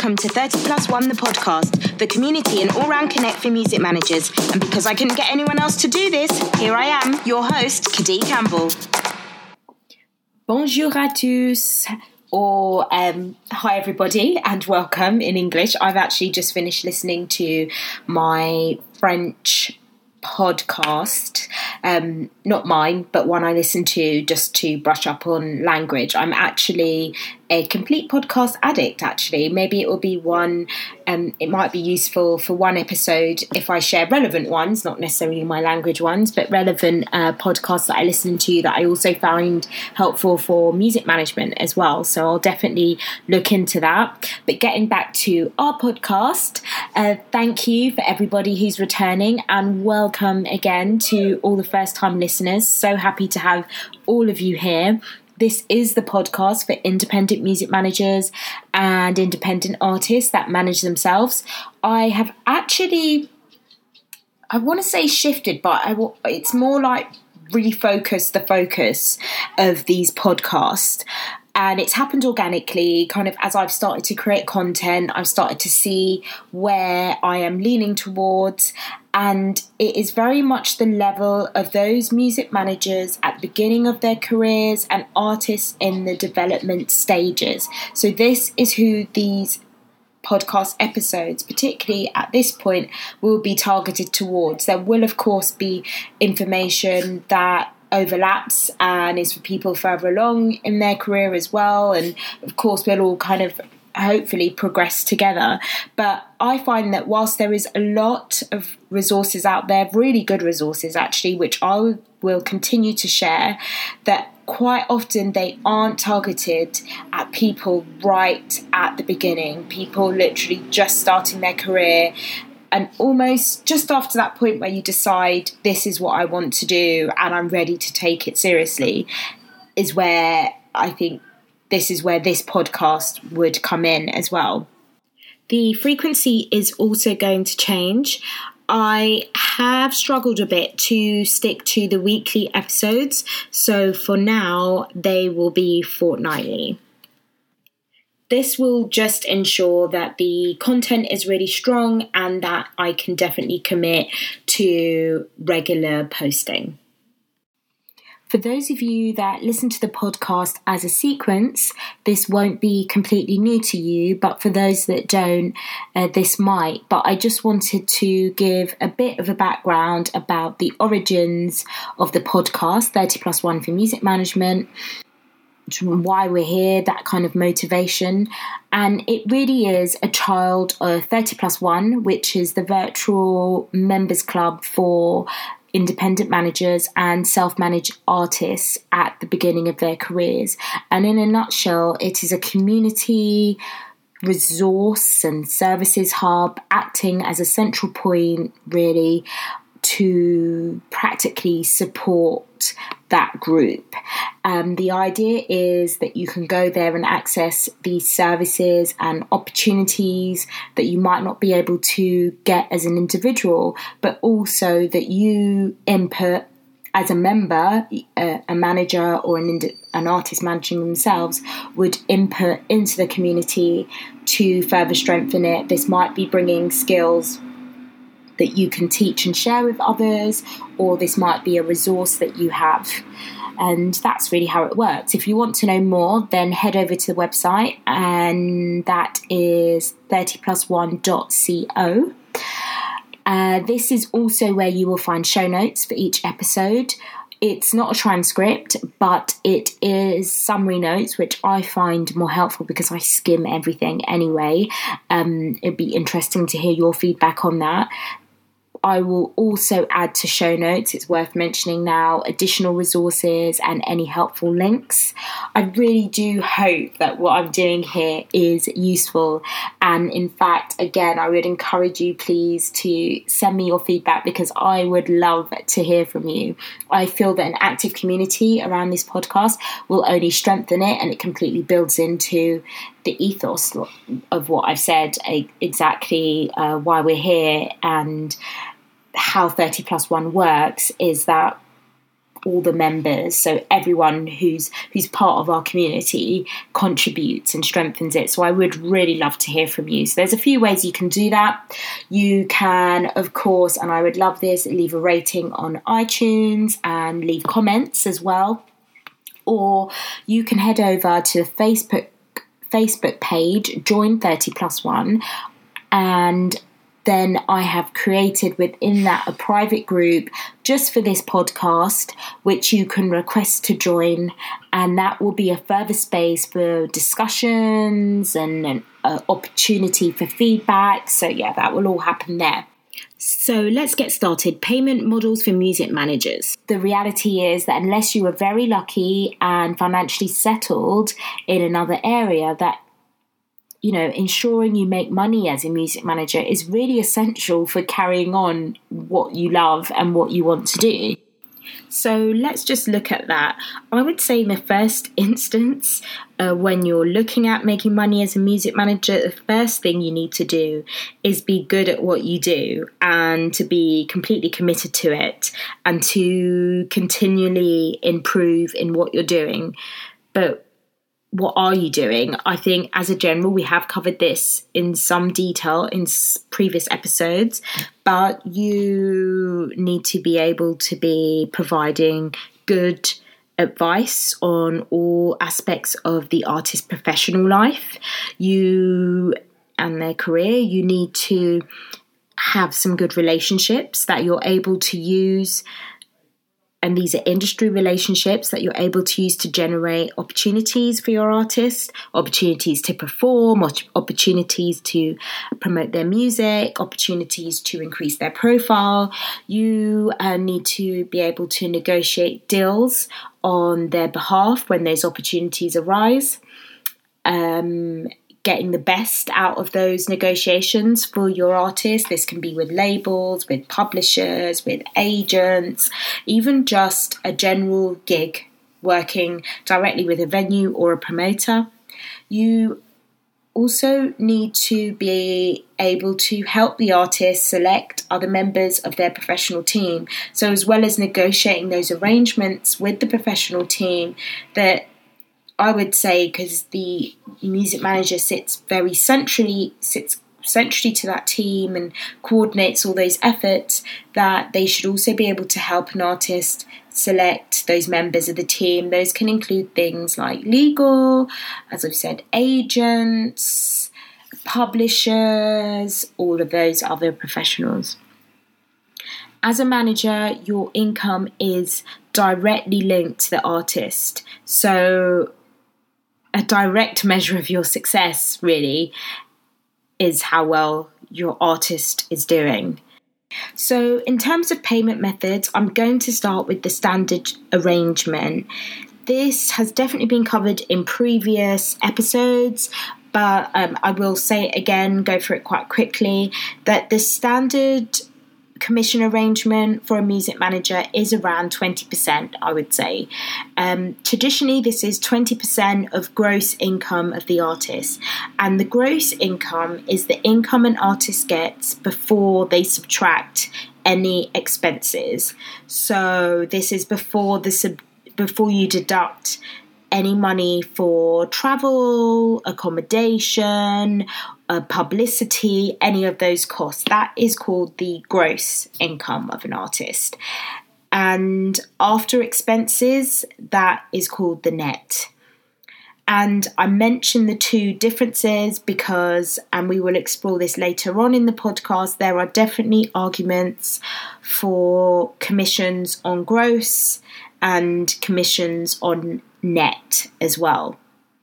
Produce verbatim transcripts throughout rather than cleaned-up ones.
welcome to thirty plus one the podcast, the community and all-round connect for music managers. And because I couldn't get anyone else to do this, here I am, your host, Kadee Campbell. Bonjour à tous, or um, hi everybody, and welcome in English. I've actually just finished listening to my French podcast, um, not mine, but one I listen to just to brush up on language. I'm actually a complete podcast addict, actually. Maybe it will be one, um, it might be useful for one episode if I share relevant ones, not necessarily my language ones, but relevant uh, podcasts that I listen to that I also found helpful for music management as well. So I'll definitely look into that. But getting back to our podcast, uh, thank you for everybody who's returning, and welcome again to all the first time listeners. So happy to have all of you here. This is the podcast for independent music managers and independent artists that manage themselves. I have actually, I want to say shifted, but I, it's more like refocused the focus of these podcasts. And it's happened organically, kind of as I've started to create content, I've started to see where I am leaning towards. And it is very much the level of those music managers at the beginning of their careers and artists in the development stages. So this is who these podcast episodes, particularly at this point, will be targeted towards. There will, of course, be information that overlaps and is for people further along in their career as well. And of course, we'll all kind of hopefully progress together. But I find that whilst there is a lot of resources out there, really good resources actually, which I will continue to share, that quite often they aren't targeted at people right at the beginning, people literally just starting their career. And almost just after that point where you decide this is what I want to do and I'm ready to take it seriously, is where I think this is where this podcast would come in as well. The frequency is also going to change. I have struggled a bit to stick to the weekly episodes, so for now they will be fortnightly. This will just ensure that the content is really strong and that I can definitely commit to regular posting. For those of you that listen to the podcast as a sequence, this won't be completely new to you, but for those that don't, uh, this might. But I just wanted to give a bit of a background about the origins of the podcast, thirty plus one for Music Management, why we're here, that kind of motivation. And it really is a child of thirty plus one, which is the virtual members club for independent managers and self-managed artists at the beginning of their careers. And in a nutshell, it is a community resource and services hub acting as a central point, really, to practically support that group. Um, the idea is that you can go there and access these services and opportunities that you might not be able to get as an individual, but also that you input as a member, a, a manager or an, ind- an artist managing themselves would input into the community to further strengthen it. This might be bringing skills that you can teach and share with others, or this might be a resource that you have. And that's really how it works. If you want to know more, then head over to the website, and that is thirty plus one dot co. Uh, this is also where you will find show notes for each episode. It's not a transcript, but it is summary notes, which I find more helpful because I skim everything anyway. Um, it'd be interesting to hear your feedback on that. I will also add to show notes, it's worth mentioning now, additional resources and any helpful links. I really do hope that what I'm doing here is useful. And in fact, again, I would encourage you please to send me your feedback because I would love to hear from you. I feel that an active community around this podcast will only strengthen it, and it completely builds into the ethos of what I've said, exactly uh, why we're here and how thirty plus one works is that all the members, so everyone who's who's part of our community contributes and strengthens it. So I would really love to hear from you. So there's a few ways you can do that. You can, of course, and I would love this, leave a rating on iTunes and leave comments as well. Or you can head over to the Facebook Facebook page, Join thirty plus one, and then I have created within that a private group just for this podcast, which you can request to join, and that will be a further space for discussions and an uh, opportunity for feedback. So yeah, that will all happen there. So let's get started. Payment models for music managers. The reality is that unless you are very lucky and financially settled in another area, that you know, ensuring you make money as a music manager is really essential for carrying on what you love and what you want to do. So let's just look at that. I would say in the first instance, uh, when you're looking at making money as a music manager, the first thing you need to do is be good at what you do and to be completely committed to it and to continually improve in what you're doing. But what are you doing? I think as a general, we have covered this in some detail in previous episodes, but you need to be able to be providing good advice on all aspects of the artist's professional life. You and their career, you need to have some good relationships that you're able to use. And these are industry relationships that you're able to use to generate opportunities for your artist, opportunities to perform, opportunities to promote their music, opportunities to increase their profile. You uh, need to be able to negotiate deals on their behalf when those opportunities arise. Um, getting the best out of those negotiations for your artist. This can be with labels, with publishers, with agents, even just a general gig working directly with a venue or a promoter. You also need to be able to help the artist select other members of their professional team. So as well as negotiating those arrangements with the professional team, that I would say, because the music manager sits very centrally, sits centrally to that team and coordinates all those efforts, that they should also be able to help an artist select those members of the team. Those can include things like legal, as I've said, agents, publishers, all of those other professionals. As a manager, your income is directly linked to the artist. So a direct measure of your success, really, is how well your artist is doing. So in terms of payment methods, I'm going to start with the standard arrangement. This has definitely been covered in previous episodes, but um, I will say it again, go through it quite quickly, that the standard commission arrangement for a music manager is around twenty percent, I would say. Um, traditionally, this is twenty percent of gross income of the artist. And the gross income is the income an artist gets before they subtract any expenses. So this is before the sub- before you deduct any money for travel, accommodation, uh, publicity, any of those costs. That is called the gross income of an artist. And after expenses, that is called the net. And I mention the two differences because, and we will explore this later on in the podcast, there are definitely arguments for commissions on gross and commissions on net as well.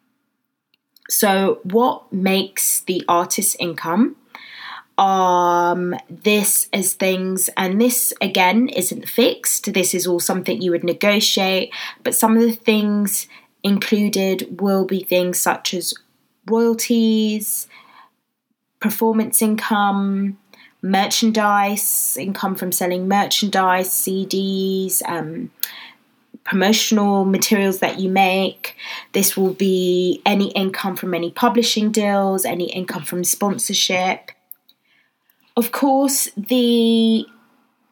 So what makes the artist's income? Um, this is things, and this again isn't fixed. This is all something you would negotiate, but some of the things included will be things such as royalties, performance income, merchandise, income from selling merchandise, C Ds, um, promotional materials that you make. This will be any income from any publishing deals, any income from sponsorship. Of course, the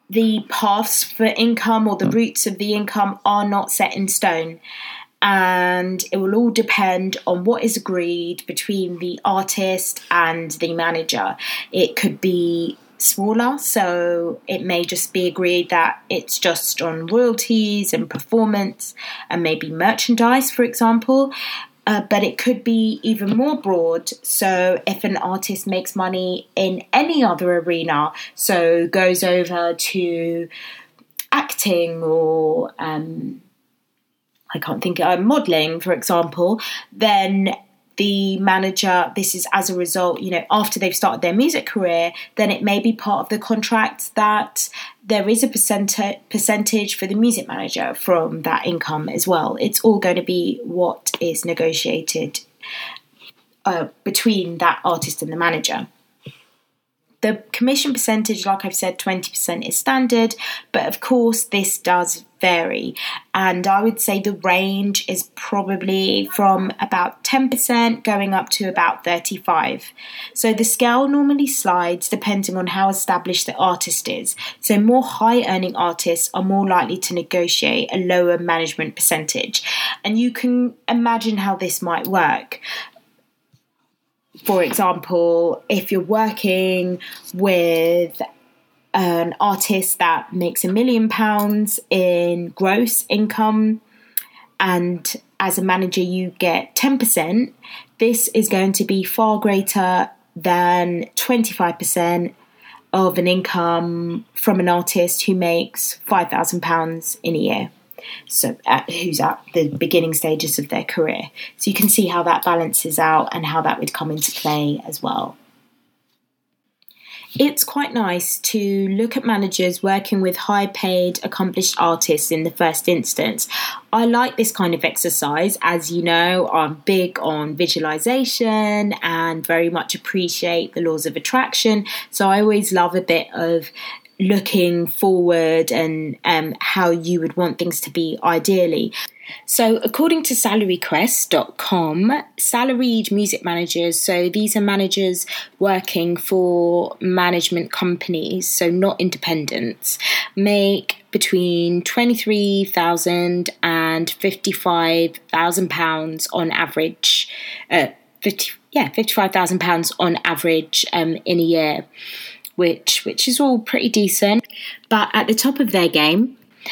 the paths for income or the routes of the income are not set in stone. And it will all depend on what is agreed between the artist and the manager. It could be smaller, so it may just be agreed that it's just on royalties and performance and maybe merchandise, for example. Uh, but it could be even more broad. So if an artist makes money in any other arena, so goes over to acting or um, I can't think of uh, modelling, for example, then the manager, this is as a result, you know, after they've started their music career, then it may be part of the contract that there is a percent- percentage for the music manager from that income as well. It's all going to be what is negotiated uh, between that artist and the manager. The commission percentage, like I've said, twenty percent is standard, but of course this does vary. And I would say the range is probably from about ten percent going up to about thirty-five. So the scale normally slides depending on how established the artist is. So more high-earning artists are more likely to negotiate a lower management percentage. And you can imagine how this might work. For example, if you're working with an artist that makes a million pounds in gross income, and as a manager you get ten percent, this is going to be far greater than twenty-five percent of an income from an artist who makes five thousand pounds in a year. So at, who's at the beginning stages of their career. So you can see how that balances out and how that would come into play as well. It's quite nice to look at managers working with high-paid, accomplished artists in the first instance. I like this kind of exercise. As you know, I'm big on visualization and very much appreciate the laws of attraction. So I always love a bit of looking forward and um, how you would want things to be ideally. So according to salary quest dot com, salaried music managers, so these are managers working for management companies, so not independents, make between twenty-three thousand and fifty-five thousand pounds on average, uh, fifty, yeah, fifty-five thousand pounds on average um, in a year. Which which is all pretty decent, but at the top of their game.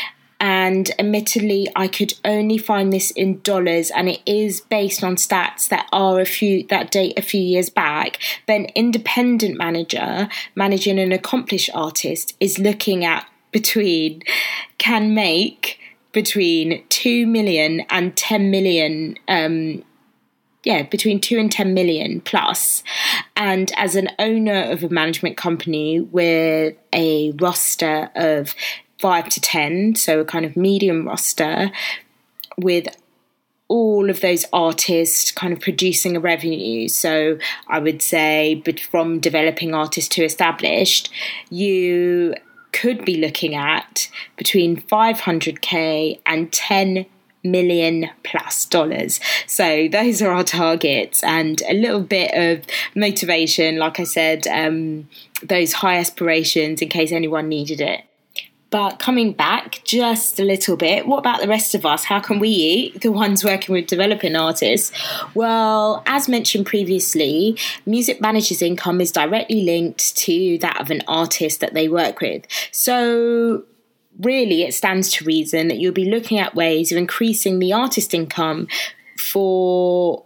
And admittedly, I could only find this in dollars, and it is based on stats that are a few that date a few years back. But an independent manager managing an accomplished artist is looking at between can make between two million and ten million. Um, Yeah, between two and ten million plus. And as an owner of a management company with a roster of five to ten, so a kind of medium roster, with all of those artists kind of producing a revenue. So I would say, but from developing artist to established, you could be looking at between five hundred k and ten million plus dollars. So those are our targets, and a little bit of motivation, like I said, um, those high aspirations in case anyone needed it. But coming back just a little bit, what about the rest of us? How can we eat, the ones working with developing artists? Well, as mentioned previously, music managers' income is directly linked to that of an artist that they work with. So really, it stands to reason that you'll be looking at ways of increasing the artist income for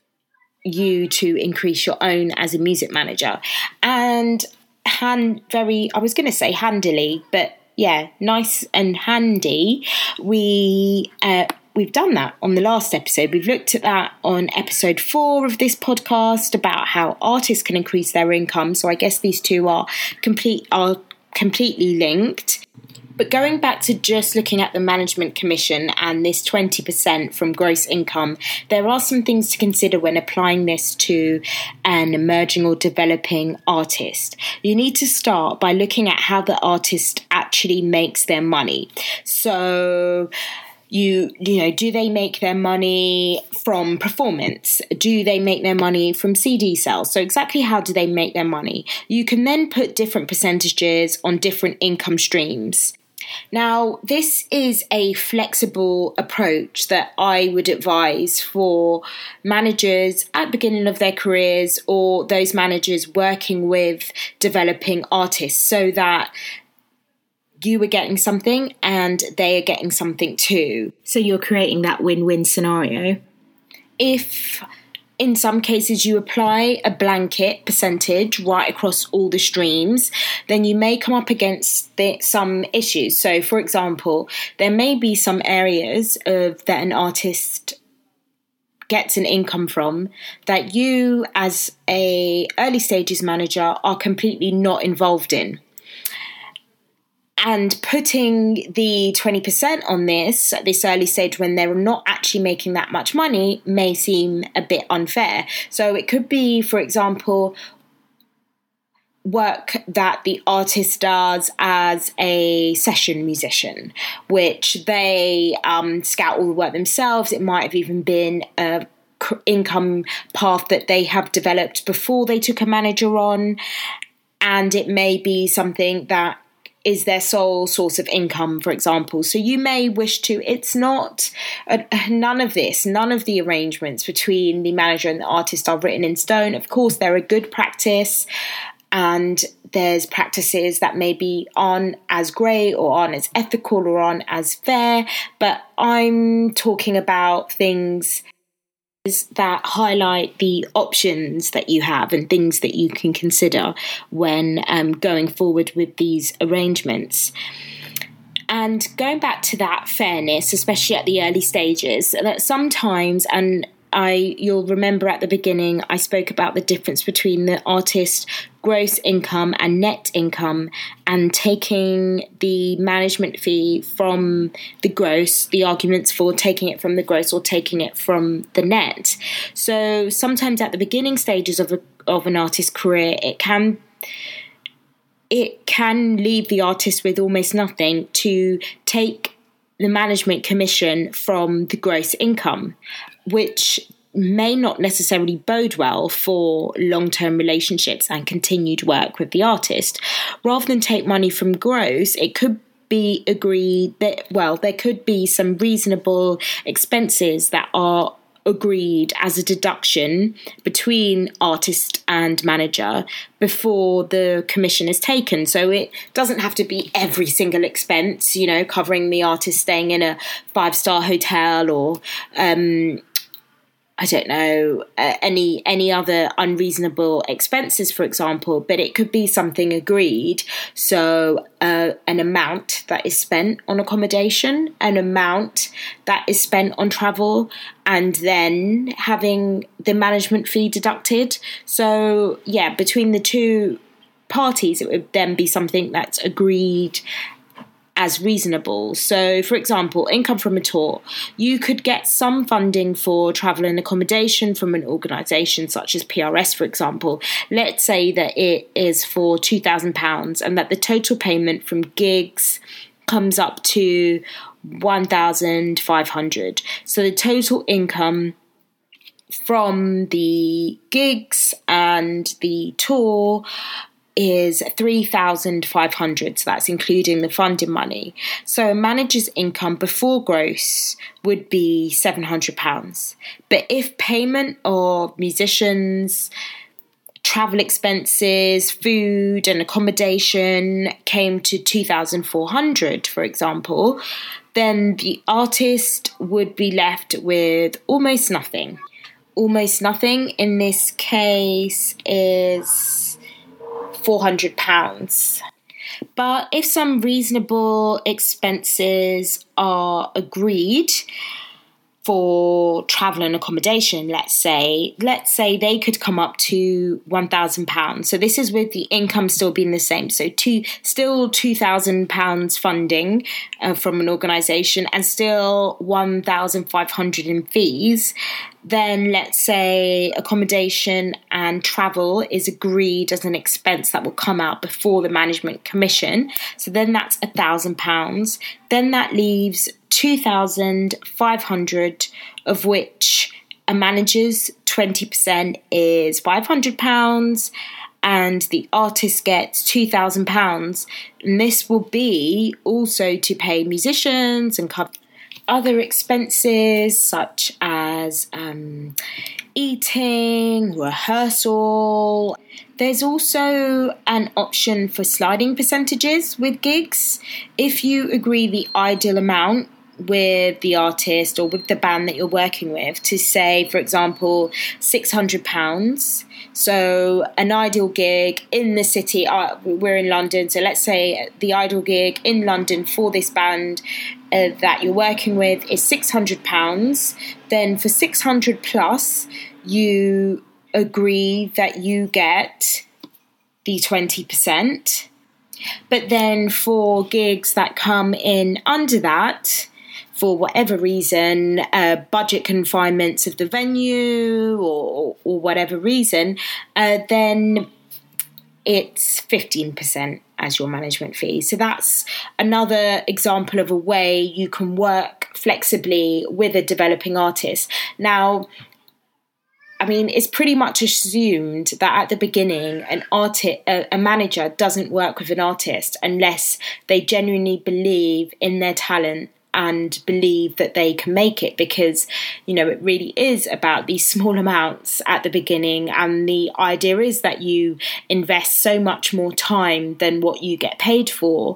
you to increase your own as a music manager. And hand very, I was going to say handily, but yeah, nice and handy. We, uh, we've done that on the last episode. We've looked at that on episode four of this podcast about how artists can increase their income. So I guess these two are complete, are completely linked. But going back to just looking at the management commission and this twenty percent from gross income, there are some things to consider when applying this to an emerging or developing artist. You need to start by looking at how the artist actually makes their money. So You, you know, do they make their money from performance? Do they make their money from C D sales? So exactly how do they make their money? You can then put different percentages on different income streams. Now, this is a flexible approach that I would advise for managers at the beginning of their careers or those managers working with developing artists, so that you are getting something and they are getting something too. So you're creating that win-win scenario. If in some cases you apply a blanket percentage right across all the streams, then you may come up against the, some issues. So, for example, there may be some areas of that an artist gets an income from that you as a early stages manager are completely not involved in. And putting the twenty percent on this at this early stage when they're not actually making that much money may seem a bit unfair. So it could be, for example, work that the artist does as a session musician, which they um, scout all the work themselves. It might have even been a income path that they have developed before they took a manager on. And it may be something that is their sole source of income, for example. So you may wish to, it's not, uh, none of this, none of the arrangements between the manager and the artist are written in stone. Of course, they're a good practice, and there's practices that maybe aren't as great or aren't as ethical or aren't as fair, but I'm talking about things that highlight the options that you have and things that you can consider when um, going forward with these arrangements. And going back to that fairness, especially at the early stages, that sometimes, and I, you'll remember at the beginning, I spoke about the difference between the artist gross income and net income, and taking the management fee from the gross, the arguments for taking it from the gross or taking it from the net. So sometimes at the beginning stages of a, of an artist's career, it can it can leave the artist with almost nothing to take the management commission from the gross income, which may not necessarily bode well for long-term relationships and continued work with the artist. Rather than take money from gross, it could be agreed that, well, there could be some reasonable expenses that are agreed as a deduction between artist and manager before the commission is taken. So it doesn't have to be every single expense, you know, covering the artist staying in a five-star hotel or um I don't know, uh, any any other unreasonable expenses, for example, but it could be something agreed. So uh, an amount that is spent on accommodation, an amount that is spent on travel, and then having the management fee deducted. So, yeah, between the two parties, it would then be something that's agreed as reasonable. So, for example, income from a tour. You could get some funding for travel and accommodation from an organisation such as P R S, for example. Let's say that it is for two thousand pounds and that the total payment from gigs comes up to one thousand five hundred pounds. So the total income from the gigs and the tour is three thousand five hundred pounds, so that's including the funding money. So a manager's income before gross would be seven hundred pounds. But if payment of musicians, travel expenses, food and accommodation came to two thousand four hundred pounds, for example, then the artist would be left with almost nothing. Almost nothing in this case is four hundred pounds. But if some reasonable expenses are agreed for travel and accommodation, let's say, let's say they could come up to one thousand pounds. So this is with the income still being the same. So two, still two thousand pounds funding uh, from an organisation and still one thousand five hundred in fees. Then let's say accommodation and travel is agreed as an expense that will come out before the management commission. So then that's one thousand pounds. Then that leaves two thousand five hundred, of which a manager's twenty percent is five hundred pounds, and the artist gets two thousand pounds. And this will be also to pay musicians and cover other expenses such as um, eating, rehearsal. There's also an option for sliding percentages with gigs. If you agree the ideal amount with the artist or with the band that you're working with to say, for example, six hundred pounds. So an ideal gig in the city, uh, we're in London, so let's say the ideal gig in London for this band uh, that you're working with is six hundred pounds. Then for six hundred plus, you agree that you get the twenty percent. But then for gigs that come in under that, for whatever reason, uh, budget confinements of the venue or, or whatever reason, uh, then it's fifteen percent as your management fee. So that's another example of a way you can work flexibly with a developing artist. Now, I mean, it's pretty much assumed that at the beginning, an artist, a, a manager doesn't work with an artist unless they genuinely believe in their talent and believe that they can make it, because, you know, it really is about these small amounts at the beginning, and the idea is that you invest so much more time than what you get paid for.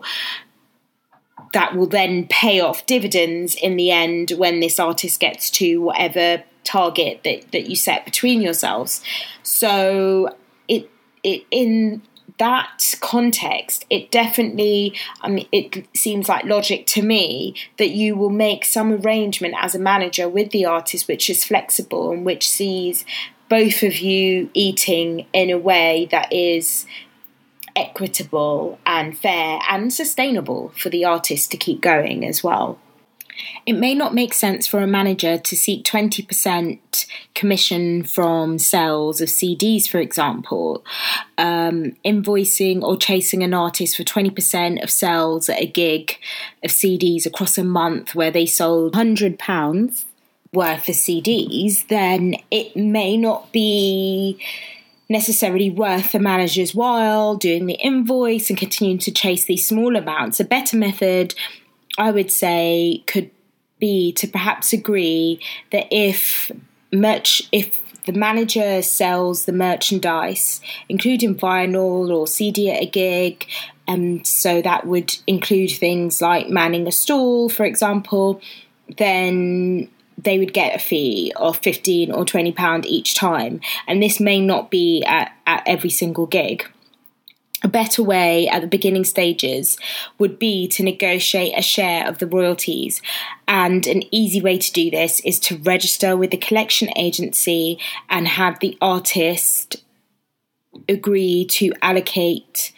That will then pay off dividends in the end when this artist gets to whatever target that, that you set between yourselves. So it it in that context, it definitely, I mean, it seems like logic to me that you will make some arrangement as a manager with the artist which is flexible and which sees both of you eating in a way that is equitable and fair and sustainable for the artist to keep going as well. It may not make sense for a manager to seek twenty percent commission from sales of C Ds, for example. Um, invoicing or chasing an artist for twenty percent of sales at a gig of C Ds across a month where they sold one hundred pounds worth of C Ds, then it may not be necessarily worth the manager's while doing the invoice and continuing to chase these small amounts. A better method, I would say, could be to perhaps agree that if merch, if the manager sells the merchandise, including vinyl or C D at a gig, and so that would include things like manning a stall, for example, then they would get a fee of fifteen or twenty pounds each time. And this may not be at, at every single gig. A better way at the beginning stages would be to negotiate a share of the royalties. And an easy way to do this is to register with the collection agency and have the artist agree to allocate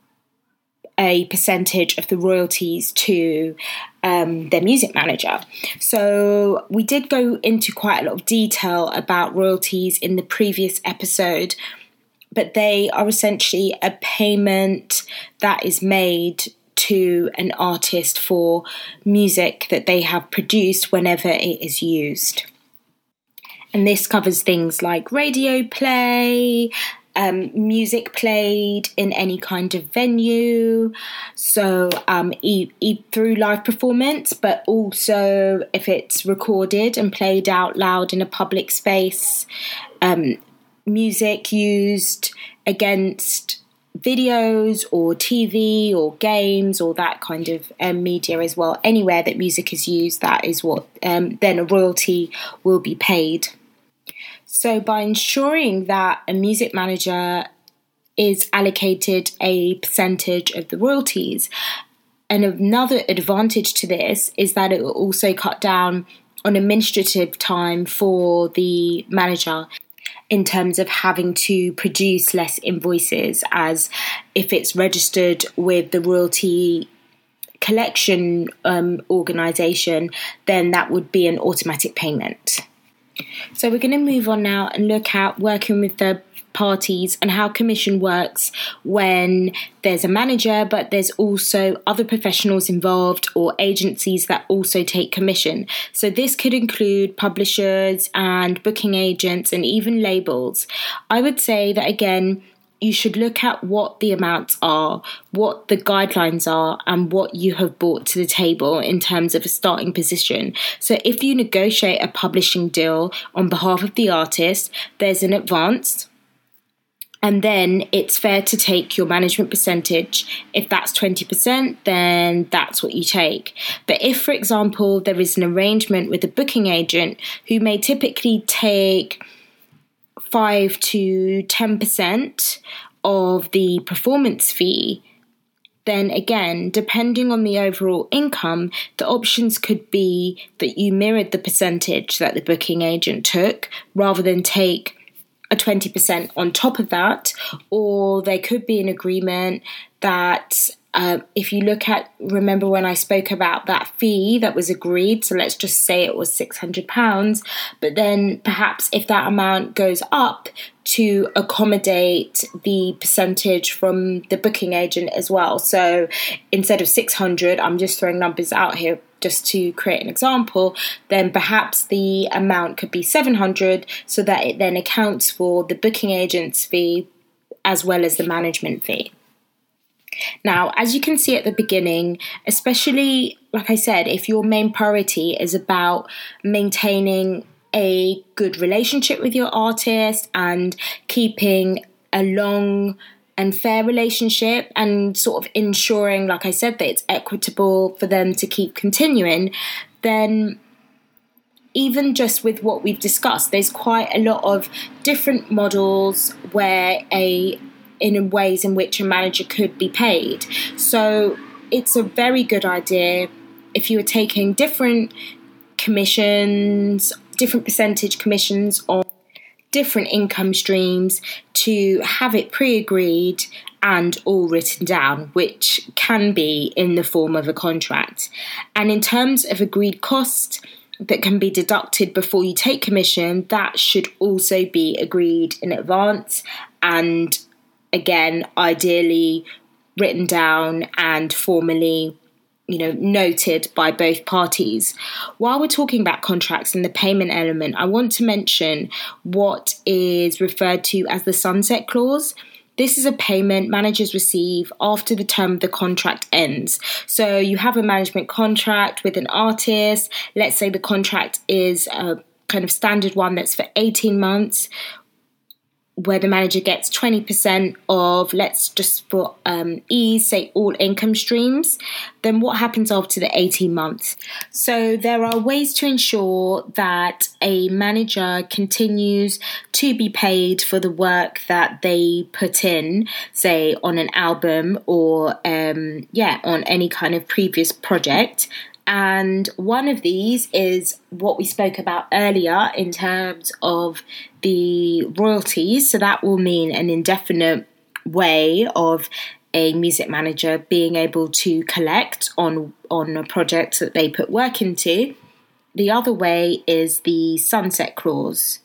a percentage of the royalties to um, their music manager. So we did go into quite a lot of detail about royalties in the previous episode, but they are essentially a payment that is made to an artist for music that they have produced whenever it is used. And this covers things like radio play, um, music played in any kind of venue, so um, e- e- through live performance, but also if it's recorded and played out loud in a public space, um, music used against videos or T V or games or that kind of um, media as well. Anywhere that music is used, that is what um, then a royalty will be paid. So by ensuring that a music manager is allocated a percentage of the royalties, and another advantage to this is that it will also cut down on administrative time for the manager in terms of having to produce less invoices, as if it's registered with the royalty collection um, organisation, then that would be an automatic payment. So we're going to move on now and look at working with the parties and how commission works when there's a manager, but there's also other professionals involved or agencies that also take commission. So this could include publishers and booking agents and even labels. I would say that, again, you should look at what the amounts are, what the guidelines are, and what you have brought to the table in terms of a starting position. So if you negotiate a publishing deal on behalf of the artist, there's an advance, and then it's fair to take your management percentage. If that's twenty percent, then that's what you take. But if, for example, there is an arrangement with a booking agent who may typically take five to ten percent of the performance fee, then again, depending on the overall income, the options could be that you mirrored the percentage that the booking agent took rather than take a twenty percent on top of that, or there could be an agreement that Uh, if you look at, remember when I spoke about that fee that was agreed, so let's just say it was six hundred pounds, but then perhaps if that amount goes up to accommodate the percentage from the booking agent as well. So instead of six hundred, I'm just throwing numbers out here just to create an example, then perhaps the amount could be seven hundred, so that it then accounts for the booking agent's fee as well as the management fee. Now, as you can see at the beginning, especially, like I said, if your main priority is about maintaining a good relationship with your artist and keeping a long and fair relationship and sort of ensuring, like I said, that it's equitable for them to keep continuing, then even just with what we've discussed, there's quite a lot of different models where a in ways in which a manager could be paid. So it's a very good idea if you are taking different commissions, different percentage commissions on different income streams, to have it pre-agreed and all written down, which can be in the form of a contract. And in terms of agreed costs that can be deducted before you take commission, that should also be agreed in advance and, again, ideally written down and formally, you know, noted by both parties. While we're talking about contracts and the payment element, I want to mention what is referred to as the sunset clause. This is a payment managers receive after the term of the contract ends. So you have a management contract with an artist. Let's say the contract is a kind of standard one that's for eighteen months, where the manager gets twenty percent of, let's just for um, ease, say all income streams. Then what happens after the eighteen months? So there are ways to ensure that a manager continues to be paid for the work that they put in, say on an album or um, yeah, on any kind of previous project. And one of these is what we spoke about earlier in terms of the royalties. So that will mean an indefinite way of a music manager being able to collect on, on a project that they put work into. The other way is the sunset clause.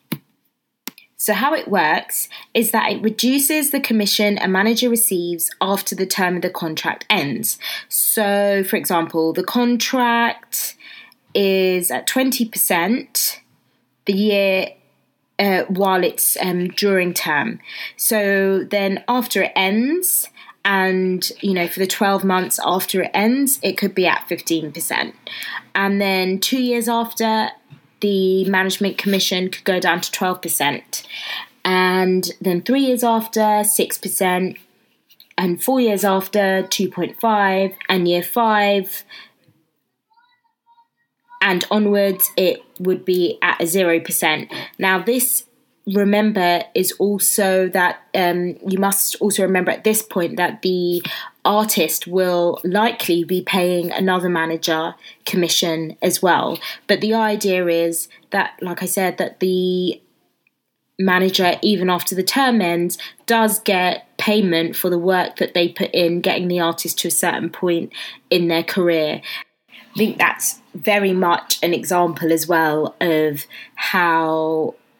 So how it works is that it reduces the commission a manager receives after the term of the contract ends. So, for example, the contract is at twenty percent the year uh, while it's um, during term. So then after it ends, and, you know, for the twelve months after it ends, it could be at fifteen percent. And then two years after, the management commission could go down to twelve percent. And then three years after, six percent. And four years after, two point five. And year five and onwards, it would be at a zero percent. Now, this, remember, is also that um, you must also remember at this point that the artist will likely be paying another manager commission as well. But the idea is that, like I said, that the manager, even after the term ends, does get payment for the work that they put in getting the artist to a certain point in their career. I think that's very much an example as well of how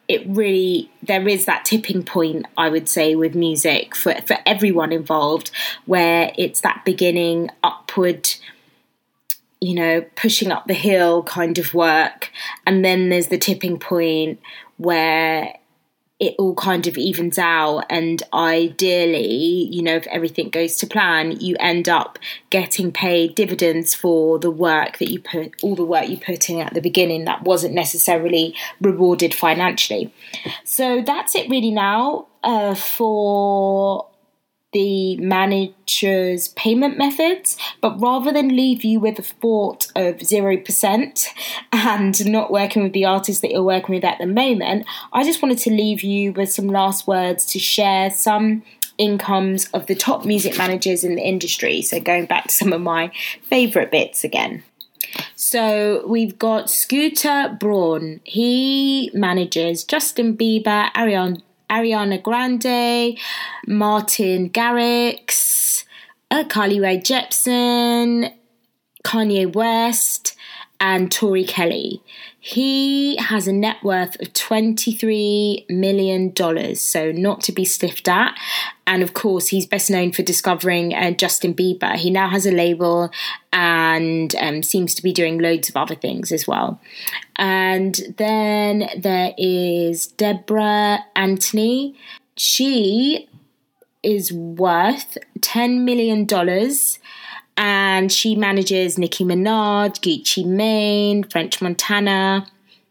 it really, there is that tipping point, I would say, with music for, for everyone involved, where it's that beginning upward, you know, pushing up the hill kind of work. And then there's the tipping point where it all kind of evens out, and ideally, you know, if everything goes to plan, you end up getting paid dividends for the work that you put, all the work you put in at the beginning that wasn't necessarily rewarded financially. So that's it really now uh, for the manager's payment methods. But rather than leave you with a thought of zero percent and not working with the artists that you're working with at the moment, I just wanted to leave you with some last words to share some incomes of the top music managers in the industry. So going back to some of my favourite bits again. So we've got Scooter Braun. He manages Justin Bieber, Ariana Ariana Grande, Martin Garrix, uh, Carly Rae Jepsen, Kanye West, and Tori Kelly. He has a net worth of twenty-three million dollars, so not to be sniffed at. And of course, he's best known for discovering uh, Justin Bieber. He now has a label and um, seems to be doing loads of other things as well. And then there is Deborah Anthony. She is worth ten million dollars. And she manages Nicki Minaj, Gucci Mane, French Montana.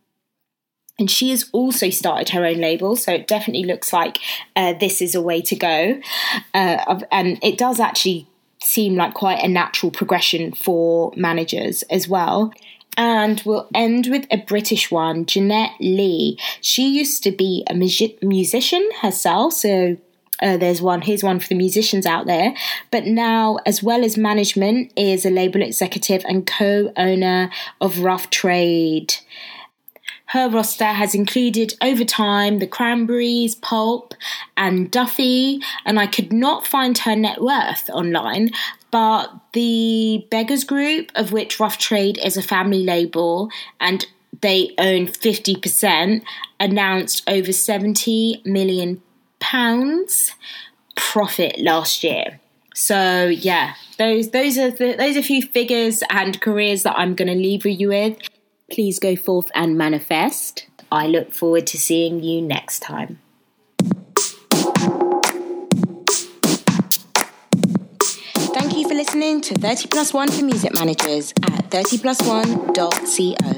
And she has also started her own label, so it definitely looks like uh, this is a way to go. Uh, and it does actually seem like quite a natural progression for managers as well. And we'll end with a British one, Jeanette Lee. She used to be a mu- musician herself, so Uh, there's one, here's one for the musicians out there. But now, as well as management, is a label executive and co-owner of Rough Trade. Her roster has included over time the Cranberries, Pulp, and Duffy. And I could not find her net worth online, but the Beggars Group, of which Rough Trade is a family label, and they own fifty percent, announced over seventy million pounds profit last year. So yeah, those those are the, those are a few figures and careers that I'm going to leave you with. Please go forth and manifest. I look forward to seeing you next time. Thank you for listening to thirty plus one for Music Managers at thirty plus one dot co.